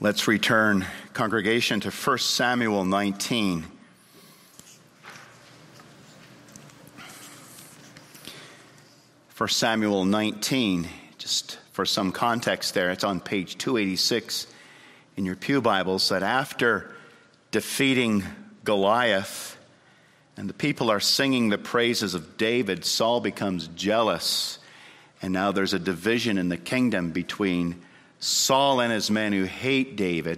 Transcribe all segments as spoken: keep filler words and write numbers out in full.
Let's return, congregation, to First Samuel nineteen. First Samuel nineteen, just for some context there, it's on page two eighty-six in your pew Bibles, that after defeating Goliath and the people are singing the praises of David, Saul becomes jealous, and now there's a division in the kingdom between Saul and his men who hate David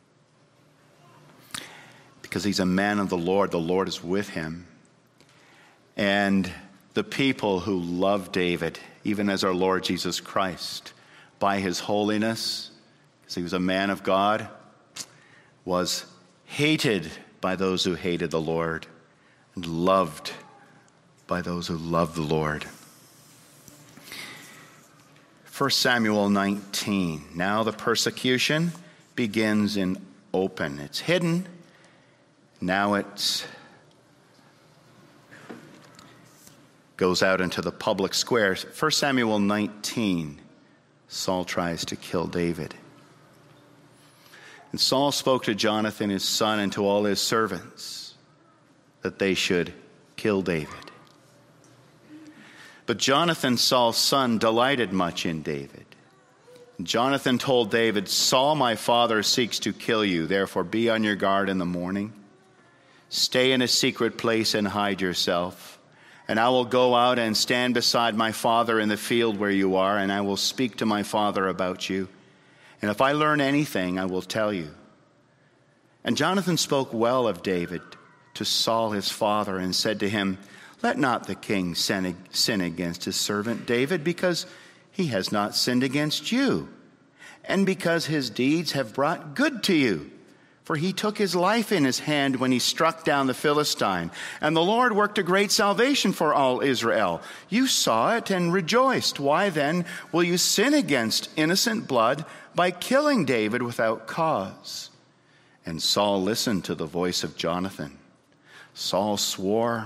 because he's a man of the Lord. The Lord is with him. And the people who love David, even as our Lord Jesus Christ, by his holiness, because he was a man of God, was hated by those who hated the Lord and loved by those who loved the Lord. First Samuel nineteen. Now the persecution begins in open. It's hidden. Now it goes out into the public square. First Samuel nineteen. Saul tries to kill David. And Saul spoke to Jonathan his son and to all his servants that they should kill David. But Jonathan, Saul's son, delighted much in David. And Jonathan told David, Saul, my father, seeks to kill you. Therefore, be on your guard in the morning. Stay in a secret place and hide yourself. And I will go out and stand beside my father in the field where you are, and I will speak to my father about you. And if I learn anything, I will tell you. And Jonathan spoke well of David to Saul his father and said to him, let not the king sin against his servant David, because he has not sinned against you, and because his deeds have brought good to you. For he took his life in his hand when he struck down the Philistine, and the Lord worked a great salvation for all Israel. You saw it and rejoiced. Why then will you sin against innocent blood by killing David without cause? And Saul listened to the voice of Jonathan. Saul swore,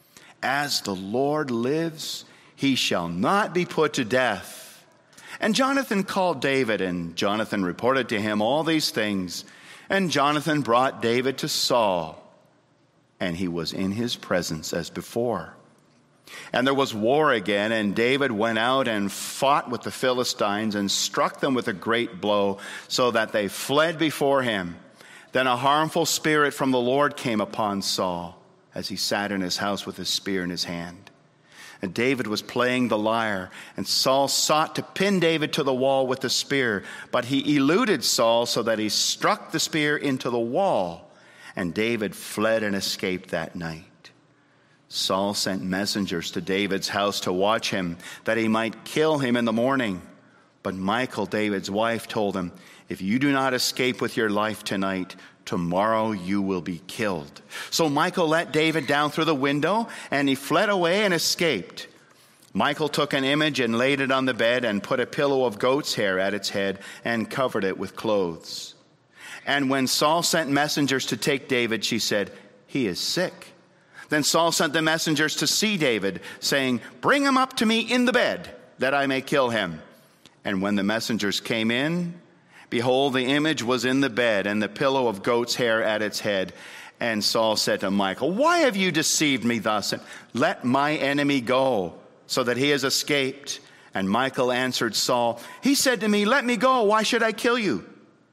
as the Lord lives, he shall not be put to death. And Jonathan called David, and Jonathan reported to him all these things. And Jonathan brought David to Saul, and he was in his presence as before. And there was war again, and David went out and fought with the Philistines and struck them with a great blow, so that they fled before him. Then a harmful spirit from the Lord came upon Saul, as he sat in his house with his spear in his hand. And David was playing the lyre, and Saul sought to pin David to the wall with the spear, but he eluded Saul so that he struck the spear into the wall, and David fled and escaped that night. Saul sent messengers to David's house to watch him, that he might kill him in the morning. But Michal, David's wife, told him, if you do not escape with your life tonight, tomorrow you will be killed. So Michal let David down through the window, and he fled away and escaped. Michal took an image and laid it on the bed and put a pillow of goat's hair at its head and covered it with clothes. And when Saul sent messengers to take David, she said, he is sick. Then Saul sent the messengers to see David, saying, bring him up to me in the bed, that I may kill him. And when the messengers came in, behold, the image was in the bed, and the pillow of goat's hair at its head. And Saul said to Michal, why have you deceived me thus? Let my enemy go, so that he has escaped. And Michal answered Saul, he said to me, let me go, why should I kill you?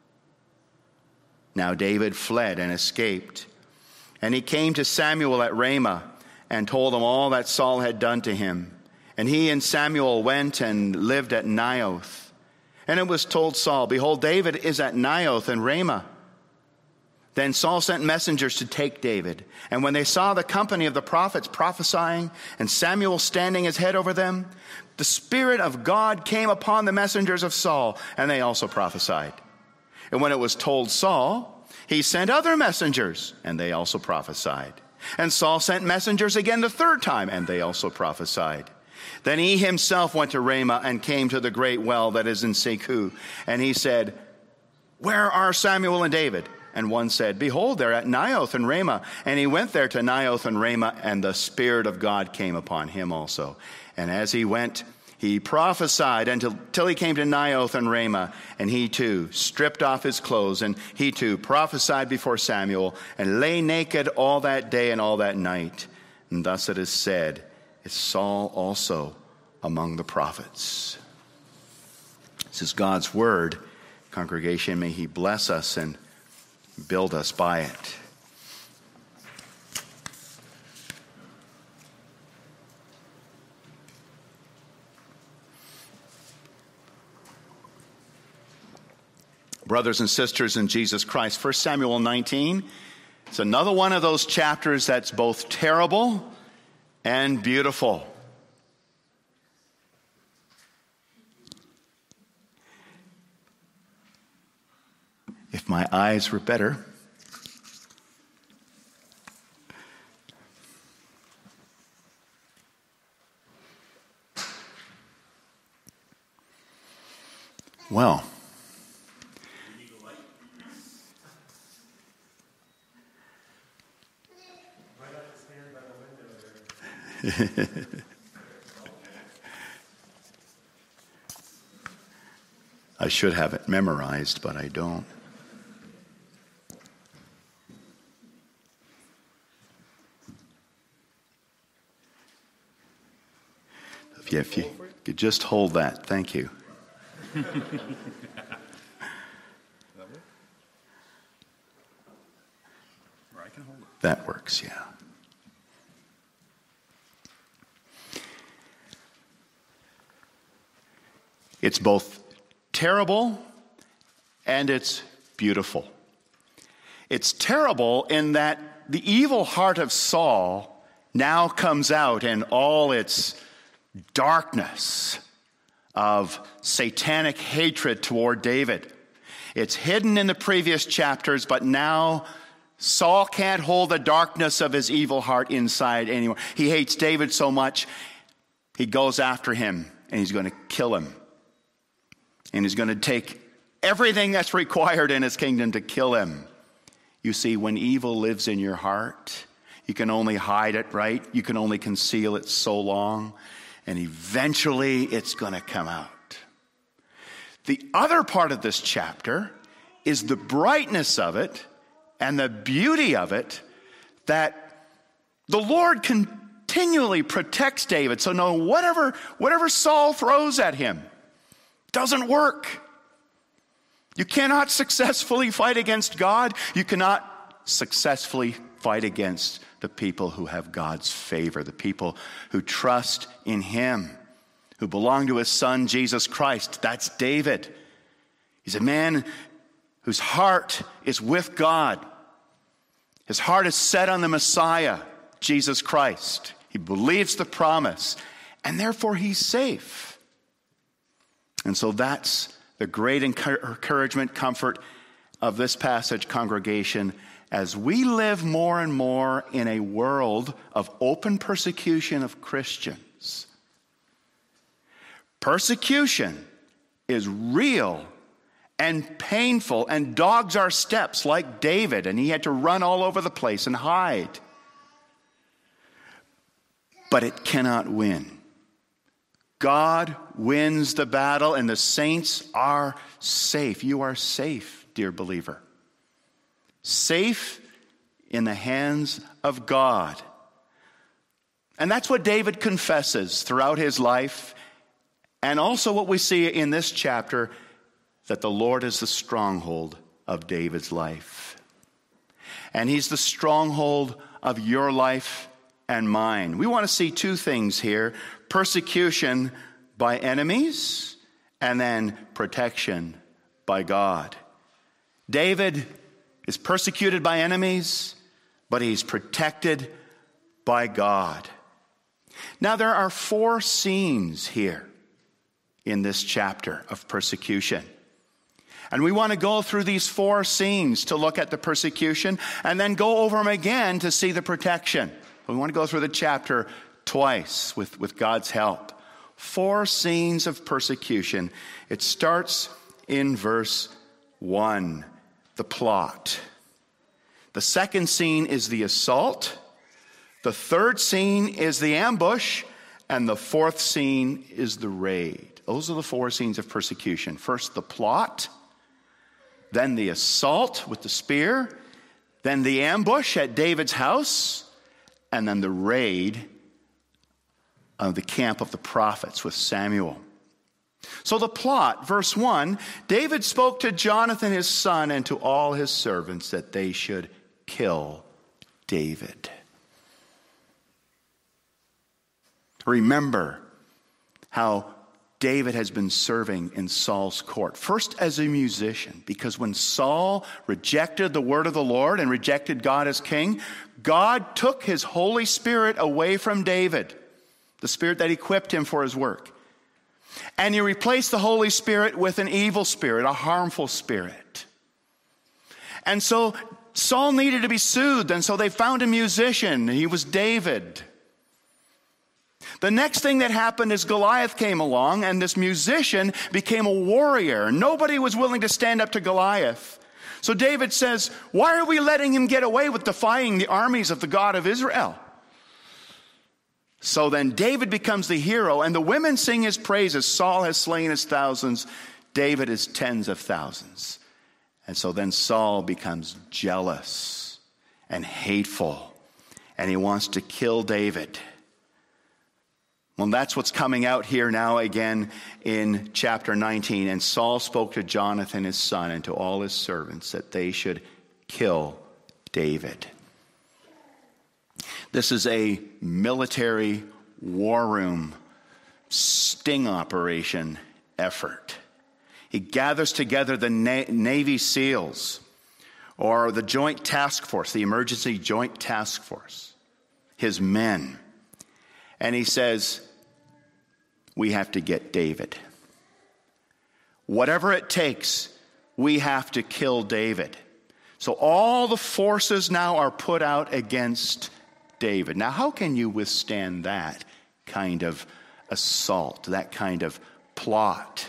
Now David fled and escaped. And he came to Samuel at Ramah, and told him all that Saul had done to him. And he and Samuel went and lived at Naioth. And it was told Saul, behold, David is at Naioth in Ramah. Then Saul sent messengers to take David. And when they saw the company of the prophets prophesying, and Samuel standing his head over them, the Spirit of God came upon the messengers of Saul, and they also prophesied. And when it was told Saul, he sent other messengers, and they also prophesied. And Saul sent messengers again the third time, and they also prophesied. Then he himself went to Ramah and came to the great well that is in Seku. And he said, where are Samuel and David? And one said, behold, they're at Naioth and Ramah. And he went there to Naioth and Ramah, and the Spirit of God came upon him also. And as he went, He prophesied until, until he came to Naioth and Ramah, and he too stripped off his clothes, and he too prophesied before Samuel, and lay naked all that day and all that night. And thus it is said, is Saul also among the prophets. This is God's word. Congregation, may he bless us and build us by it. Brothers and sisters in Jesus Christ, First Samuel nineteen, it's another one of those chapters that's both terrible and beautiful. If my eyes were better. Well, I should have it memorized, but I don't. If you, if you could just hold that, thank you. That works, yeah. It's both terrible and it's beautiful. It's terrible in that the evil heart of Saul now comes out in all its darkness of satanic hatred toward David. It's hidden in the previous chapters, but now Saul can't hold the darkness of his evil heart inside anymore. He hates David so much, he goes after him and he's going to kill him. And he's going to take everything that's required in his kingdom to kill him. You see, when evil lives in your heart, you can only hide it, right? You can only conceal it so long. And eventually it's going to come out. The other part of this chapter is the brightness of it and the beauty of it, that the Lord continually protects David. So no, whatever, whatever Saul throws at him, doesn't work. You cannot successfully fight against God. You cannot successfully fight against the people who have God's favor, the people who trust in him, who belong to his son, Jesus Christ. That's David. He's a man whose heart is with God. His heart is set on the Messiah, Jesus Christ. He believes the promise, and therefore he's safe. And so that's the great encouragement, comfort of this passage, congregation, as we live more and more in a world of open persecution of Christians. Persecution is real and painful and dogs our steps, like David, and he had to run all over the place and hide. But it cannot win. God wins the battle, and the saints are safe. You are safe, dear believer. Safe in the hands of God. And that's what David confesses throughout his life, and also what we see in this chapter, that the Lord is the stronghold of David's life. And he's the stronghold of your life and mine. We want to see two things here: persecution by enemies, and then protection by God. David is persecuted by enemies, but he's protected by God. Now, there are four scenes here in this chapter of persecution. And we want to go through these four scenes to look at the persecution and then go over them again to see the protection. We want to go through the chapter twice with, with God's help. Four scenes of persecution. It starts in verse one, the plot. The second scene is the assault. The third scene is the ambush. And the fourth scene is the raid. Those are the four scenes of persecution. First, the plot, then the assault with the spear, then the ambush at David's house, and then the raid of the camp of the prophets with Samuel. So the plot, verse one, David spoke to Jonathan his son and to all his servants that they should kill David. Remember how David has been serving in Saul's court. First as a musician, because when Saul rejected the word of the Lord and rejected God as king, God took his Holy Spirit away from David, the Spirit that equipped him for his work. And he replaced the Holy Spirit with an evil spirit, a harmful spirit. And so Saul needed to be soothed, and so they found a musician. He was David. The next thing that happened is Goliath came along, and this musician became a warrior. Nobody was willing to stand up to Goliath. So David says, why are we letting him get away with defying the armies of the God of Israel? So then David becomes the hero, and the women sing his praises. Saul has slain his thousands, David his tens of thousands. And so then Saul becomes jealous and hateful, and he wants to kill David. Well, that's what's coming out here now again in chapter nineteen. And Saul spoke to Jonathan his son and to all his servants that they should kill David. This is a military war room sting operation effort. He gathers together the Na- Navy SEALs or the Joint Task Force, the Emergency Joint Task Force, his men. And he says, we have to get David. Whatever it takes, we have to kill David. So all the forces now are put out against David. Now, how can you withstand that kind of assault, that kind of plot?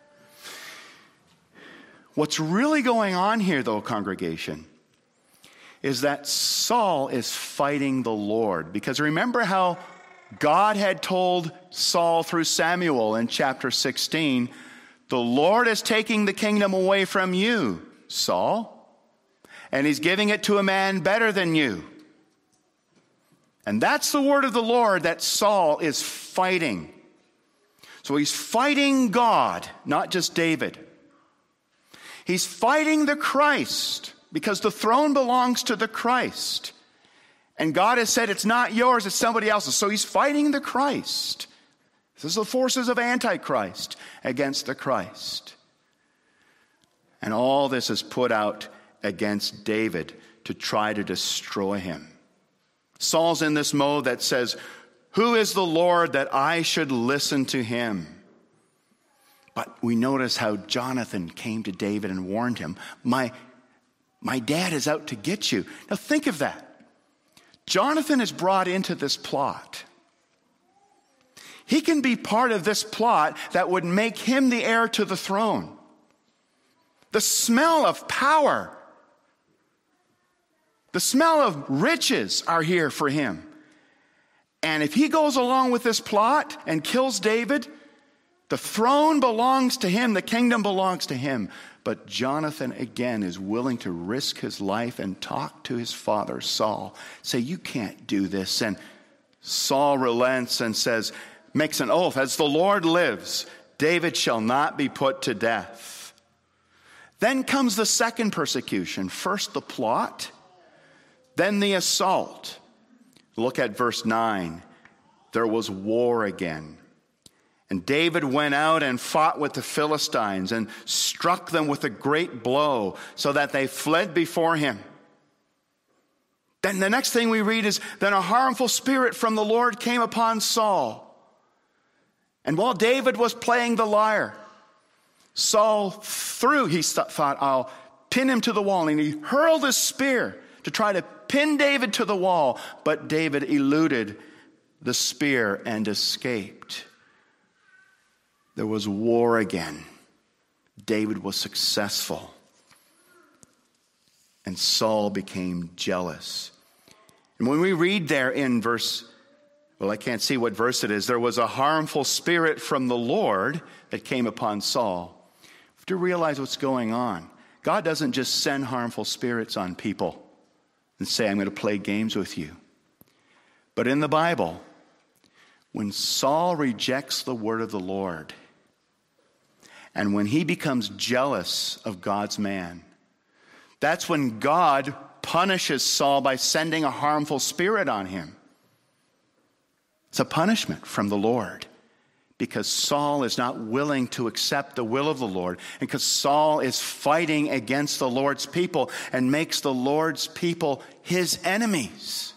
What's really going on here, though, congregation, is that Saul is fighting the Lord. Because remember how God had told Saul through Samuel in chapter sixteen, the Lord is taking the kingdom away from you, Saul, and he's giving it to a man better than you. And that's the word of the Lord that Saul is fighting. So he's fighting God, not just David. He's fighting the Christ, because the throne belongs to the Christ. And God has said it's not yours, it's somebody else's. So he's fighting the Christ. This is the forces of Antichrist against the Christ. And all this is put out against David to try to destroy him. Saul's in this mode that says, who is the Lord that I should listen to him? But we notice how Jonathan came to David and warned him, my, my dad is out to get you. Now think of that. Jonathan is brought into this plot. He can be part of this plot that would make him the heir to the throne. The smell of power, the smell of riches are here for him. And if he goes along with this plot and kills David, the throne belongs to him, the kingdom belongs to him. But Jonathan, again, is willing to risk his life and talk to his father, Saul. Say, you can't do this. And Saul relents and says, makes an oath, as the Lord lives, David shall not be put to death. Then comes the second persecution. First the plot, then the assault. Look at verse nine. There was war again. And David went out and fought with the Philistines and struck them with a great blow so that they fled before him. Then the next thing we read is, then a harmful spirit from the Lord came upon Saul. And while David was playing the lyre, Saul threw, he thought, I'll pin him to the wall. And he hurled his spear to try to pin David to the wall. But David eluded the spear and escaped. There was war again. David was successful. And Saul became jealous. And when we read there in verse, Well, I can't see what verse it is. There was a harmful spirit from the Lord that came upon Saul. You have to realize what's going on. God doesn't just send harmful spirits on people and say, I'm going to play games with you. But in the Bible, when Saul rejects the word of the Lord, and when he becomes jealous of God's man, that's when God punishes Saul by sending a harmful spirit on him. It's a punishment from the Lord because Saul is not willing to accept the will of the Lord, and because Saul is fighting against the Lord's people and makes the Lord's people his enemies.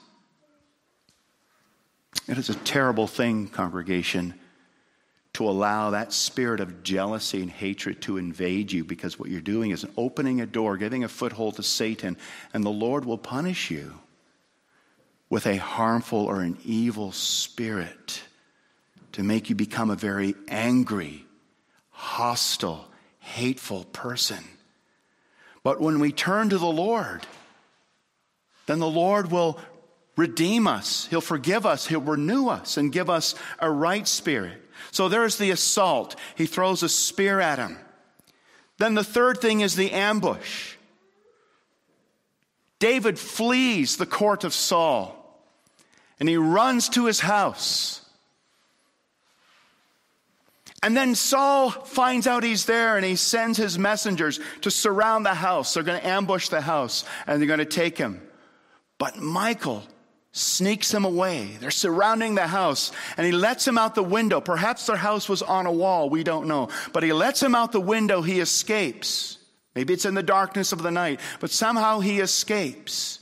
It is a terrible thing, congregation, to allow that spirit of jealousy and hatred to invade you, because what you're doing is opening a door, giving a foothold to Satan, and the Lord will punish you with a harmful or an evil spirit to make you become a very angry, hostile, hateful person. But when we turn to the Lord, then the Lord will redeem us. He'll forgive us. He'll renew us and give us a right spirit. So there's the assault. He throws a spear at him. Then the third thing is the ambush. David flees the court of Saul, and he runs to his house. And then Saul finds out he's there, and he sends his messengers to surround the house. They're going to ambush the house, and they're going to take him. But Michal sneaks him away. They're surrounding the house, and he lets him out the window. Perhaps their house was on a wall. We don't know. But he lets him out the window. He escapes. Maybe it's in the darkness of the night, but somehow he escapes.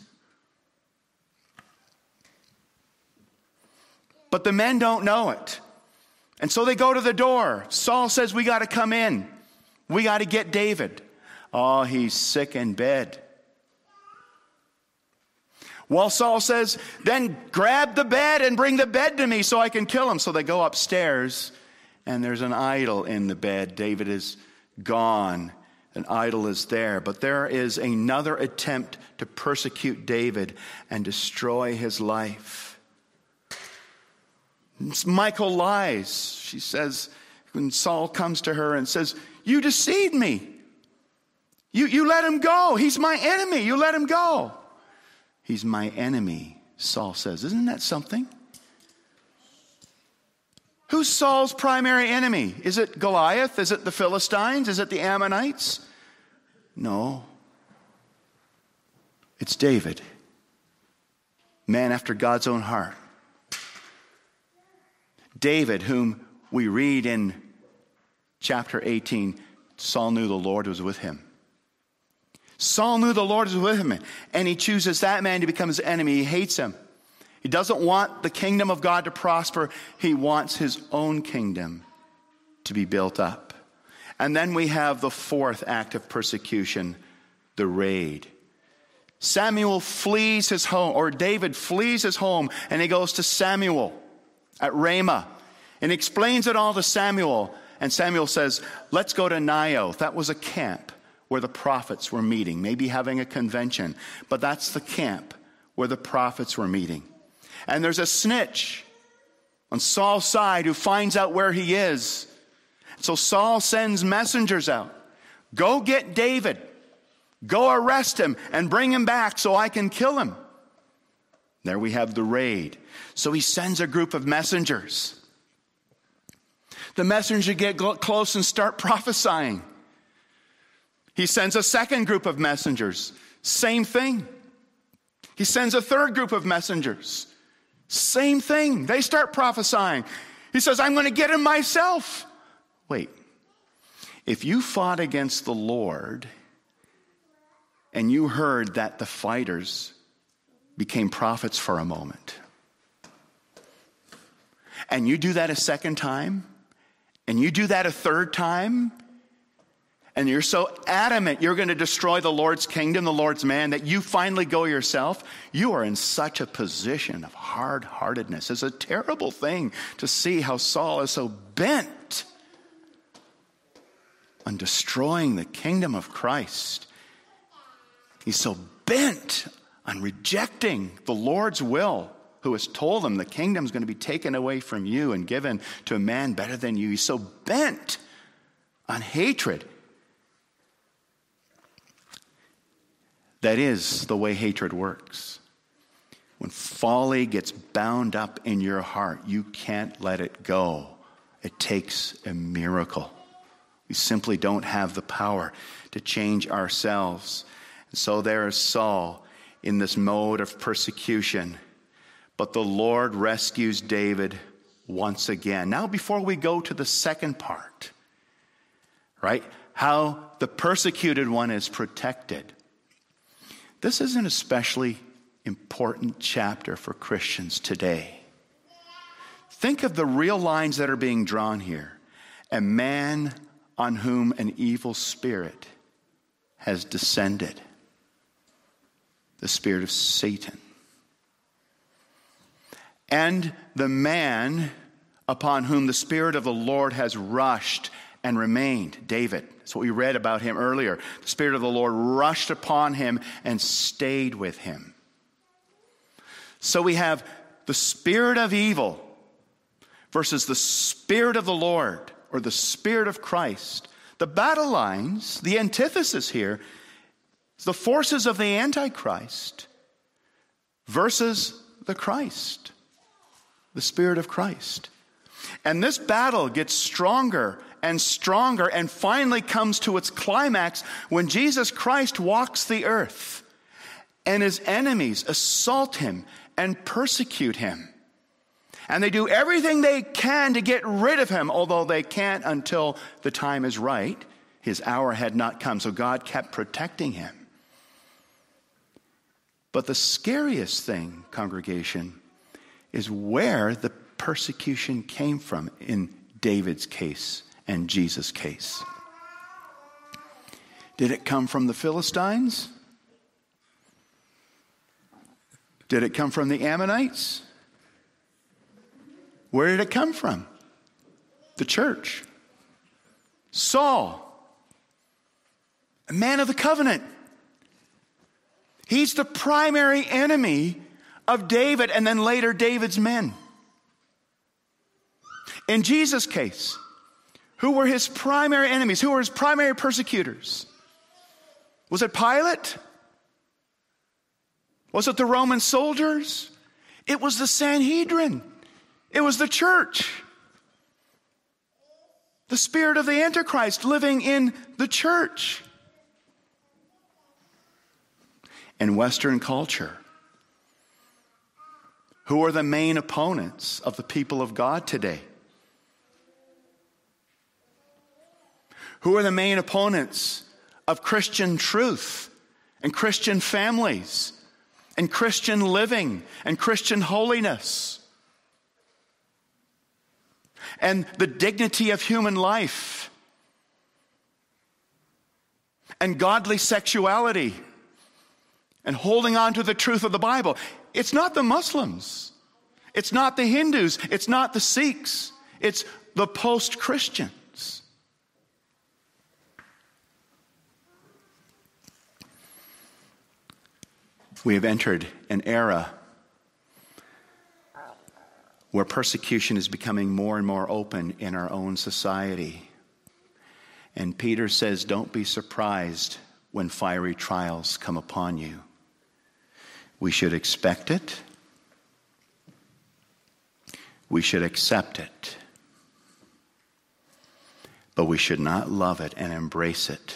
But the men don't know it. And so they go to the door. Saul says, we got to come in. We got to get David. Oh, he's sick in bed. Well, Saul says, then grab the bed and bring the bed to me so I can kill him. So they go upstairs, and there's an idol in the bed. David is gone. An idol is there. But there is another attempt to persecute David and destroy his life. Michal lies. She says, when Saul comes to her and says, you deceived me. You, you let him go. He's my enemy. You let him go. He's my enemy, Saul says. Isn't that something? Who's Saul's primary enemy? Is it Goliath? Is it the Philistines? Is it the Ammonites? No. It's David. Man after God's own heart. David, whom we read in chapter eighteen, Saul knew the Lord was with him. Saul knew the Lord was with him, and he chooses that man to become his enemy. He hates him. He doesn't want the kingdom of God to prosper. He wants his own kingdom to be built up. And then we have the fourth act of persecution, the raid. Samuel flees his home, or David flees his home, and he goes to Samuel at Ramah and explains it all to Samuel. And Samuel says, let's go to Naioth. That was a camp where the prophets were meeting, maybe having a convention. But that's the camp where the prophets were meeting. And there's a snitch on Saul's side who finds out where he is. So Saul sends messengers out. Go get David. Go arrest him and bring him back so I can kill him. There we have the raid. So he sends a group of messengers. The messengers get close and start prophesying. He sends a second group of messengers. Same thing. He sends a third group of messengers. Same thing. They start prophesying. He says, I'm going to get him myself. Wait. If you fought against the Lord and you heard that the fighters became prophets for a moment, and you do that a second time, and you do that a third time, and you're so adamant you're going to destroy the Lord's kingdom, the Lord's man, that you finally go yourself, you are in such a position of hard-heartedness. It's a terrible thing to see how Saul is so bent on destroying the kingdom of Christ. He's so bent on rejecting the Lord's will who has told him the kingdom is going to be taken away from you and given to a man better than you. He's so bent on hatred. That is the way hatred works. When folly gets bound up in your heart, you can't let it go. It takes a miracle. We simply don't have the power to change ourselves. And so there is Saul in this mode of persecution. But the Lord rescues David once again. Now, before we go to the second part, right, how the persecuted one is protected. This is an especially important chapter for Christians today. Think of the real lines that are being drawn here. A man on whom an evil spirit has descended. The spirit of Satan. And the man upon whom the Spirit of the Lord has rushed and remained, David. That's what we read about him earlier. The Spirit of the Lord rushed upon him and stayed with him. So we have the spirit of evil versus the Spirit of the Lord, or the Spirit of Christ. The battle lines, the antithesis here, is the forces of the Antichrist versus the Christ, the Spirit of Christ. And this battle gets stronger and stronger and finally comes to its climax when Jesus Christ walks the earth and his enemies assault him and persecute him. And they do everything they can to get rid of him, although they can't until the time is right. His hour had not come, so God kept protecting him. But the scariest thing, congregation, is where the persecution came from in David's case and Jesus' case. Did it come from the Philistines? Did it come from the Ammonites? Where did it come from? The church. Saul, a man of the covenant. He's the primary enemy of David and then later David's men. In Jesus' case, who were his primary enemies? Who were his primary persecutors? Was it Pilate? Was it the Roman soldiers? It was the Sanhedrin. It was the church. The spirit of the Antichrist living in the church. In Western culture, who are the main opponents of the people of God today? Who are the main opponents of Christian truth and Christian families and Christian living and Christian holiness and the dignity of human life and godly sexuality and holding on to the truth of the Bible? It's not the Muslims. It's not the Hindus. It's not the Sikhs. It's the post-Christians. We have entered an era where persecution is becoming more and more open in our own society. And Peter says, don't be surprised when fiery trials come upon you. We should expect it. We should accept it. But we should not love it and embrace it.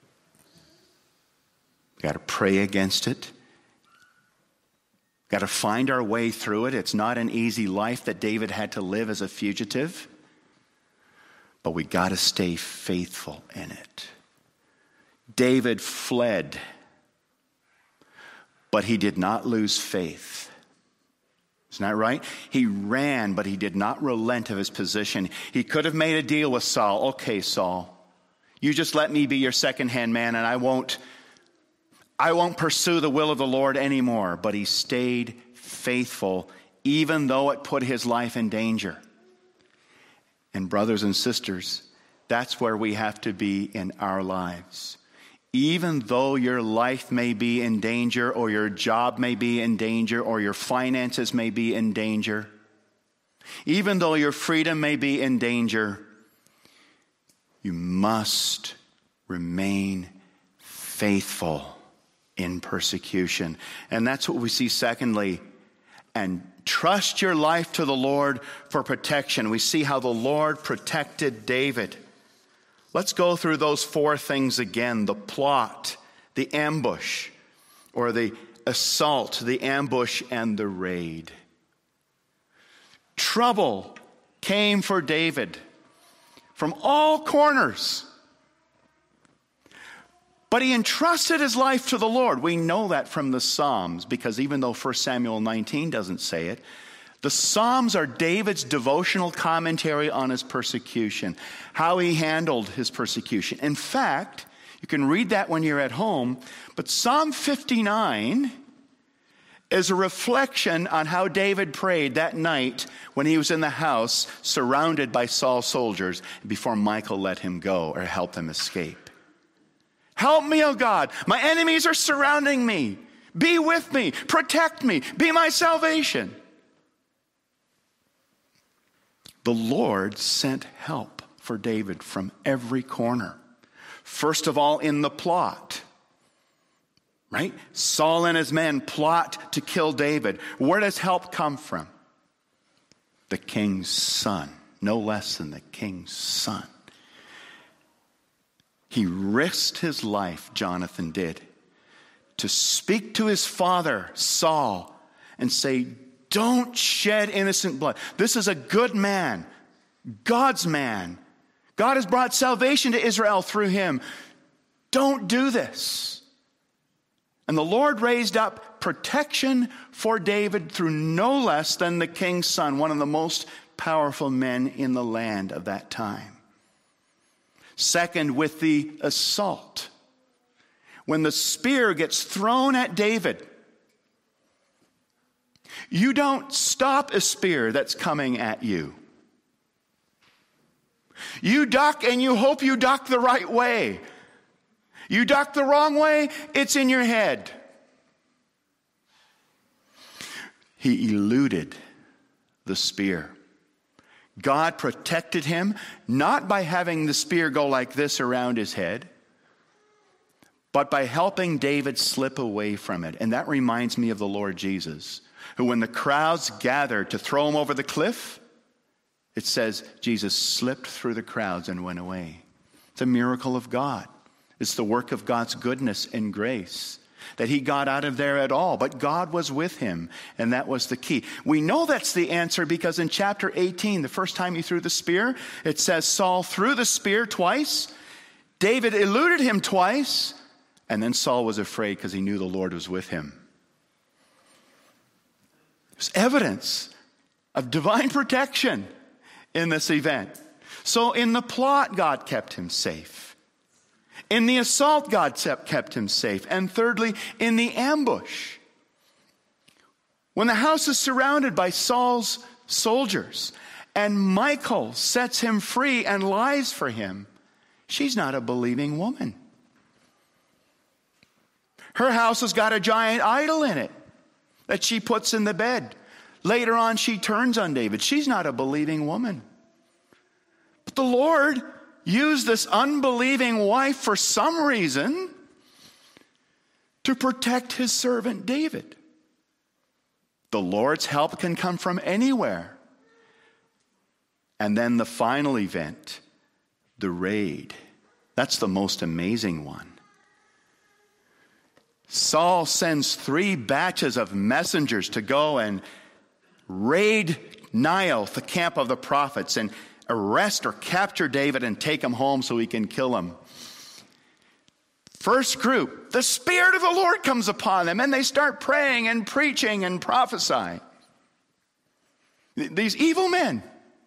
We've got to pray against it. Got to find our way through it. It's not an easy life that David had to live as a fugitive. But we got to stay faithful in it. David fled, but he did not lose faith. Isn't that right? He ran, but he did not relent of his position. He could have made a deal with Saul. Okay, Saul, you just let me be your second-hand man, and I won't I won't pursue the will of the Lord anymore. But he stayed faithful, even though it put his life in danger. And brothers and sisters, that's where we have to be in our lives. even though your life may be in danger, or your job may be in danger, or your finances may be in danger, even though your freedom may be in danger, you must remain faithful in persecution. And that's what we see secondly. And trust your life to the Lord for protection. We see how the Lord protected David. Let's go through those four things again: the plot, the ambush, or the assault, the ambush, and the raid. Trouble came for David from all corners. But he entrusted his life to the Lord. We know that from the Psalms, because even though First Samuel nineteen doesn't say it, the Psalms are David's devotional commentary on his persecution, how he handled his persecution. In fact, you can read that when you're at home, but Psalm fifty-nine is a reflection on how David prayed that night when he was in the house surrounded by Saul's soldiers before Michal let him go or helped him escape. Help me, O God. My enemies are surrounding me. Be with me. Protect me. Be my salvation. The Lord sent help for David from every corner. First of all, in the plot. Right? Saul and his men plot to kill David. Where does help come from? The king's son. No less than the king's son. He risked his life, Jonathan did, to speak to his father, Saul, and say, don't shed innocent blood. This is a good man, God's man. God has brought salvation to Israel through him. Don't do this. And the Lord raised up protection for David through no less than the king's son, one of the most powerful men in the land of that time. Second, with the assault. When the spear gets thrown at David, you don't stop a spear that's coming at you. You duck, and you hope you duck the right way. You duck the wrong way, it's in your head. He eluded the spear. God protected him, not by having the spear go like this around his head, but by helping David slip away from it. And that reminds me of the Lord Jesus, who when the crowds gathered to throw him over the cliff, it says Jesus slipped through the crowds and went away. It's a miracle of God. It's the work of God's goodness and grace that he got out of there at all. But God was with him, and that was the key. We know that's the answer because in chapter eighteen, the first time he threw the spear, it says Saul threw the spear twice. David eluded him twice. And then Saul was afraid because he knew the Lord was with him. There's evidence of divine protection in this event. So in the plot, God kept him safe. In the assault, God kept him safe. And thirdly, in the ambush. When the house is surrounded by Saul's soldiers and Michal sets him free and lies for him, she's not a believing woman. Her house has got a giant idol in it that she puts in the bed. Later on, she turns on David. She's not a believing woman. But the Lord used this unbelieving wife for some reason to protect his servant David. The Lord's help can come from anywhere. And then the final event, the raid. That's the most amazing one. Saul sends three batches of messengers to go and raid Naioth, the camp of the prophets, and arrest or capture David and take him home so he can kill him. First group, the Spirit of the Lord comes upon them, and they start praying and preaching and prophesying. These evil men.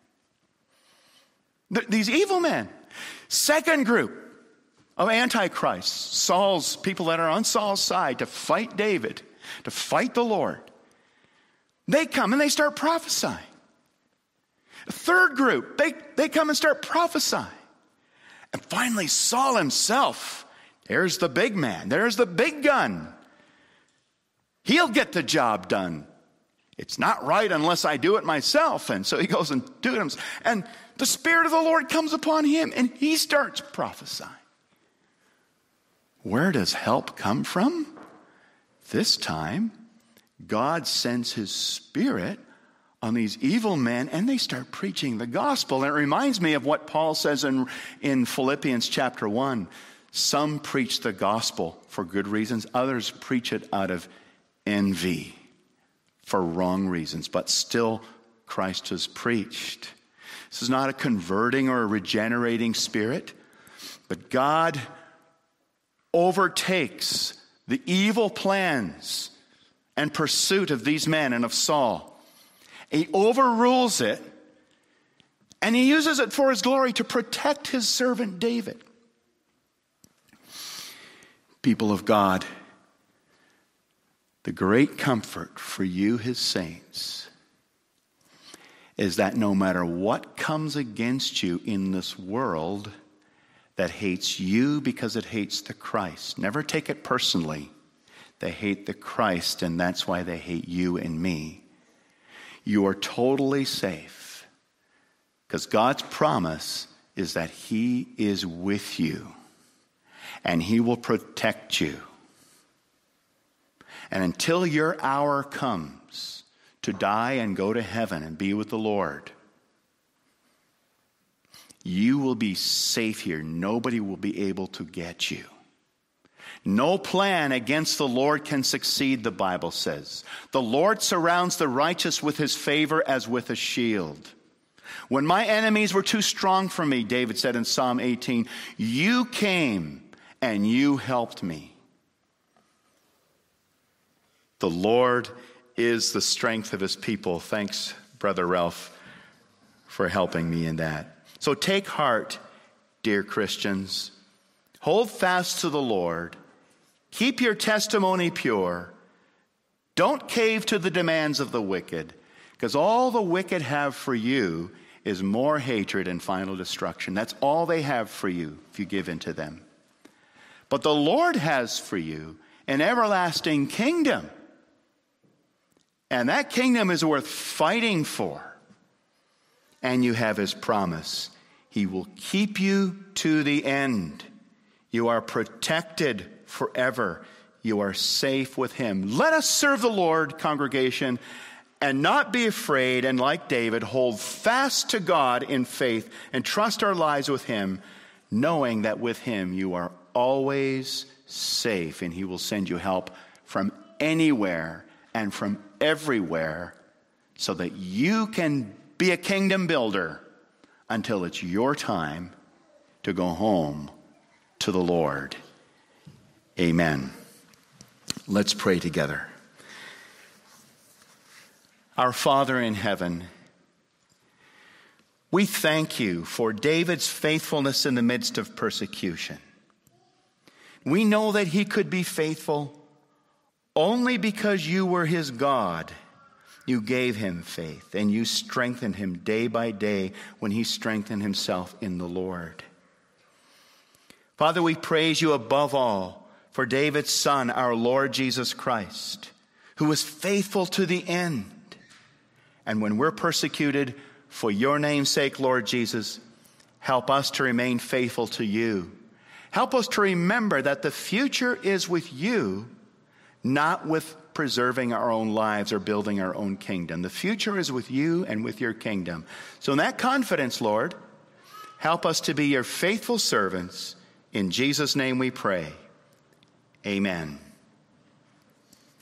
These evil men. Second group of antichrists, Saul's people that are on Saul's side to fight David, to fight the Lord. They come and they start prophesying. A third group, they, they come and start prophesying. And finally, Saul himself There's the big man. There's the big gun. He'll get the job done. It's not right unless I do it myself. And so he goes and do it. And the Spirit of the Lord comes upon him and he starts prophesying. Where does help come from? This time, God sends his Spirit on these evil men and they start preaching the gospel. And it reminds me of what Paul says in, in Philippians chapter one. Some preach the gospel for good reasons. Others preach it out of envy for wrong reasons. But still, Christ has preached. This is not a converting or a regenerating spirit. But God overtakes the evil plans and pursuit of these men and of Saul. He overrules it, and he uses it for his glory to protect his servant David. People of God, the great comfort for you, his saints, is that no matter what comes against you in this world that hates you because it hates the Christ, never take it personally. They hate the Christ, and that's why they hate you and me. You are totally safe because God's promise is that he is with you and he will protect you. And until your hour comes to die and go to heaven and be with the Lord, you will be safe here. Nobody will be able to get you. No plan against the Lord can succeed, the Bible says. The Lord surrounds the righteous with his favor as with a shield. When my enemies were too strong for me, David said in Psalm eighteen, you came and you helped me. The Lord is the strength of his people. Thanks, Brother Ralph, for helping me in that. So take heart, dear Christians. Hold fast to the Lord. Keep your testimony pure. Don't cave to the demands of the wicked, because all the wicked have for you is more hatred and final destruction. That's all they have for you if you give in to them. But the Lord has for you an everlasting kingdom. And that kingdom is worth fighting for. And you have his promise. He will keep you to the end. You are protected forever. You are safe with him. Let us serve the Lord, congregation, and not be afraid, and like David, hold fast to God in faith and trust our lives with him, knowing that with him you are always safe, and he will send you help from anywhere and from everywhere so that you can be a kingdom builder until it's your time to go home to the Lord. Amen. Let's pray together. Our Father in heaven, we thank you for David's faithfulness in the midst of persecution. We know that he could be faithful only because you were his God. You gave him faith and you strengthened him day by day when he strengthened himself in the Lord. Father, we praise you above all for David's Son, our Lord Jesus Christ, who was faithful to the end. And when we're persecuted for your name's sake, Lord Jesus, help us to remain faithful to you. Help us to remember that the future is with you, not with preserving our own lives or building our own kingdom. The future is with you and with your kingdom. So in that confidence, Lord, help us to be your faithful servants. In Jesus' name we pray. Amen.